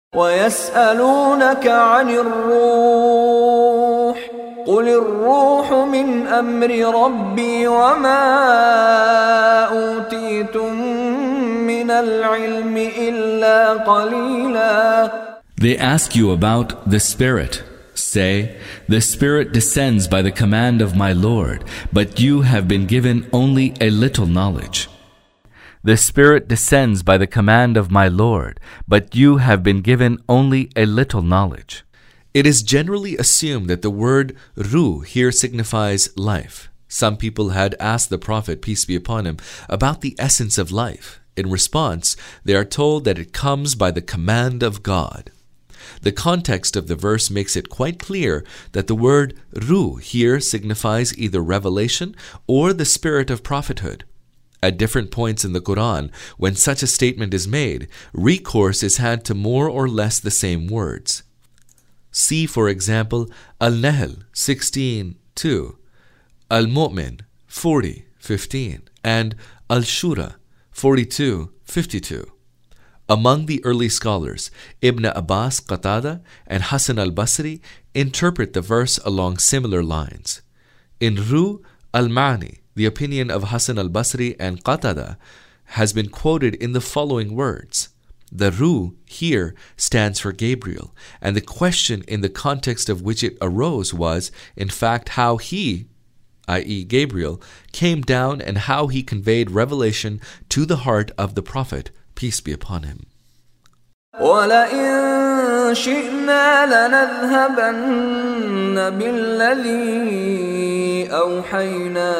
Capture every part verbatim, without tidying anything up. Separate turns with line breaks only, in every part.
ويسألونك عن الروح قل الروح من أمر ربي وما أوتيتم من العلم إلا قليلا.
They ask you about the Spirit. Say, the Spirit descends by the command of my Lord, but you have been given only a little knowledge. The Spirit descends by the command of my Lord, but you have been given only a little knowledge.
It is generally assumed that the word ruh here signifies life. Some people had asked the Prophet, peace be upon him, about the essence of life. In response, they are told that it comes by the command of God. The context of the verse makes it quite clear that the word ruh here signifies either revelation or the spirit of prophethood. At different points in the Quran, when such a statement is made, recourse is had to more or less the same words. See, for example, Al-Nahl sixteen two, Al-Mu'min forty fifteen, and Al-Shura forty-two fifty-two. Among the early scholars, Ibn Abbas, Qatada, and Hassan al-Basri interpret the verse along similar lines. In Ruh al-Ma'ni, the opinion of Hassan al-Basri and Qatada has been quoted in the following words. The Ruh here stands for Gabriel, and the question in the context of which it arose was, in fact, how he, that is. Gabriel, came down and how he conveyed revelation to the heart of the Prophet, peace be upon him.
وَلَئِن شِئْنَا لَنَذْهَبَنَّ بِالَّذِي أَوْحَيْنَا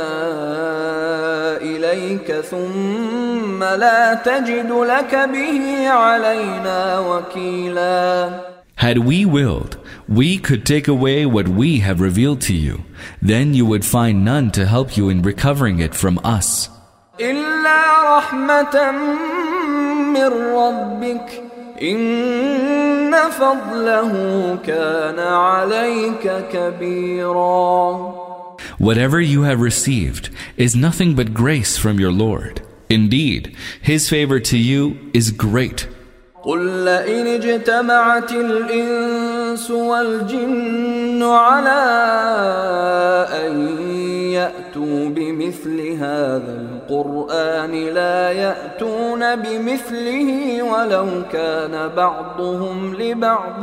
إِلَيْكَ ثُمَّ لَا تَجِدُ لَكَ بِهِ عَلَيْنَا وَكِيلًا.
Had we willed, we could take away what we have revealed to you. Then you would find none to help you in recovering it from us.
إِلَّا رَحْمَةً مِّن رَّبِّكَ إِنَّ فَضْلَهُ كَانَ عَلَيْكَ كَبِيرًا.
Whatever you have received is nothing but grace from your Lord. Indeed, His favor to you is great.
قُلْ لَئِنِ اجْتَمَعَتِ الْإِنسُ وَالْجِنُّ عَلَىٰ أَن يَأْتُوا بِمِثْلِ هَذَا الْقُرْآنِ لَا يَأْتُونَ بِمِثْلِهِ وَلَوْ كَانَ بَعْضُهُمْ لِبَعْضٍ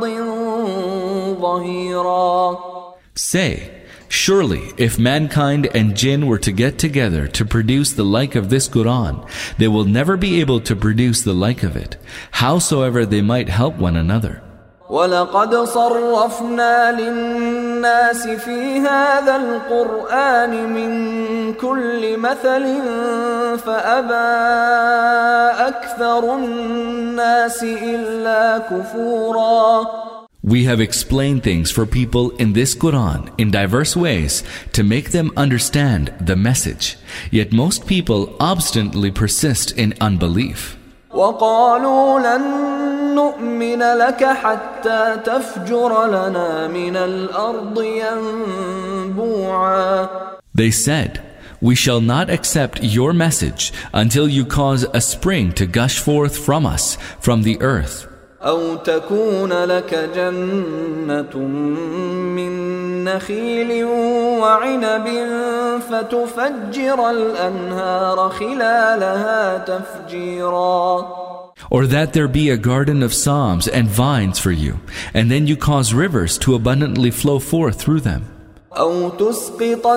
ظَهِيرًا.
Say, surely, if mankind and jinn were to get together to produce the like of this Quran, they will never be able to produce the like of it, howsoever they might help one another.
وَلَقَدْ صَرَّفْنَا لِلنَّاسِ فِي هَذَا الْقُرْآنِ مِنْ كُلِّ مَثَلٍ فَأَبَى أَكْثَرُ النَّاسِ إِلَّا كُفُورًا.
We have explained things for people in this Quran in diverse ways to make them understand the message. Yet most people obstinately persist in unbelief.
وَقَالُوا لَن نُّؤْمِنَ لَكَ حَتَّى تَفْجُرَ لَنَا مِنَ الْأَرْضِ يَنبُوعًا.
They said, we shall not accept your message until you cause a spring to gush forth from us from the earth.
أو تكون لك جنة من نخيل وعنب فتفجر الأنهار خلالها تفجيرا.
Or that there be a garden of psalms and vines for you, and then you cause rivers to abundantly flow forth through them.
أو تسقط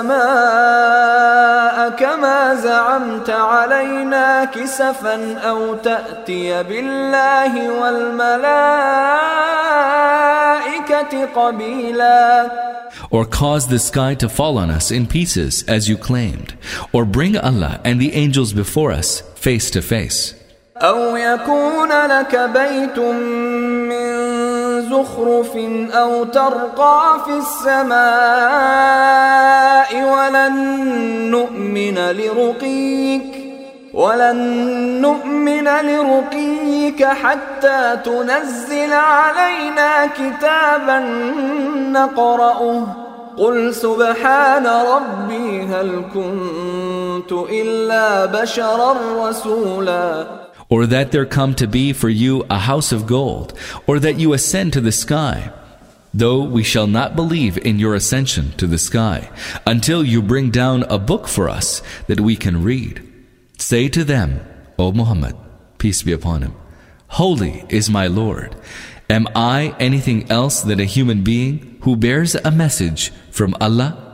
السماء كما زعمت علينا كسفا أو تأتي بالله والملائكة قبيلا.
Or cause the sky to fall on us in pieces as you claimed, or bring Allah and the angels before us face to face.
أو يكون لك بيت من زخرف أو ترقى في السماء ولن نؤمن لرقيك ولن نؤمن لرقيك حتى تنزل علينا كتابا نقرأه قل سبحان ربي هل كنت إلا بشرا رسولا.
or that there come to be for you a house of gold, or that you ascend to the sky, though we shall not believe in your ascension to the sky, until you bring down a book for us that we can read. Say to them, O Muhammad, peace be upon him, Holy is my Lord. Am I anything else than a human being who bears a message from Allah?